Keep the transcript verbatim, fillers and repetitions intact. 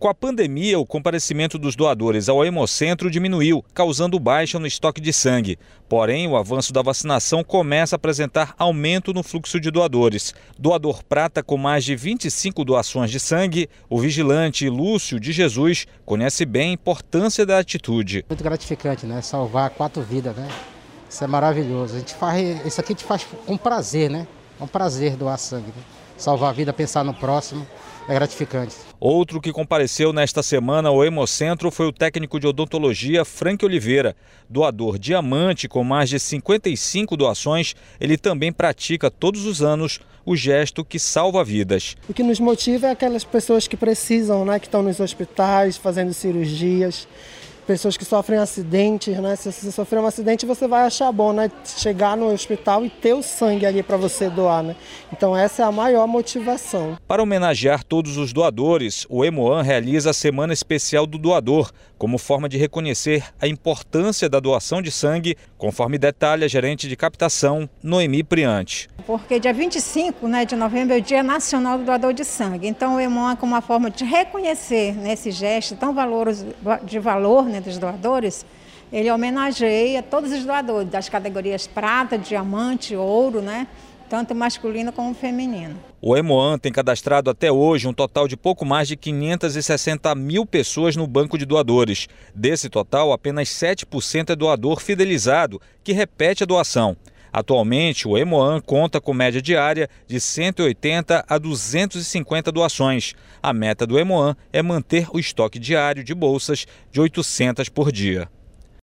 Com a pandemia, o comparecimento dos doadores ao Hemocentro diminuiu, causando baixa no estoque de sangue. Porém, o avanço da vacinação começa a apresentar aumento no fluxo de doadores. Doador prata com mais de vinte e cinco doações de sangue, o vigilante Lúcio de Jesus conhece bem a importância da atitude. Muito gratificante, né? Salvar quatro vidas, né? Isso é maravilhoso. A gente faz, isso aqui a gente faz com prazer, né? É um prazer doar sangue, né? Salvar a vida, pensar no próximo, é gratificante. Outro que compareceu nesta semana ao Hemocentro foi o técnico de odontologia Frank Oliveira. Doador diamante com mais de cinquenta e cinco doações, ele também pratica todos os anos o gesto que salva vidas. O que nos motiva é aquelas pessoas que precisam, né, que estão nos hospitais fazendo cirurgias, pessoas que sofrem acidentes, né? Se você sofrer um acidente, você vai achar bom, né? Chegar no hospital e ter o sangue ali para você doar, né? Então essa é a maior motivação. Para homenagear todos os doadores, o Hemoan realiza a Semana Especial do Doador, como forma de reconhecer a importância da doação de sangue, conforme detalha a gerente de captação, Noemi Priante. Porque dia vinte e cinco, né, de novembro é o Dia Nacional do Doador de Sangue. Então o Hemoan, como uma forma de reconhecer nesse gesto tão valor, de valor, né, dos doadores, ele homenageia todos os doadores das categorias prata, diamante, ouro, né, tanto masculino como feminino. O Hemoan tem cadastrado até hoje um total de pouco mais de quinhentas e sessenta mil pessoas no banco de doadores. Desse total, apenas sete por cento é doador fidelizado, que repete a doação. Atualmente, o Hemoan conta com média diária de cento e oitenta a duzentas e cinquenta doações. A meta do Hemoan é manter o estoque diário de bolsas de oitocentas por dia.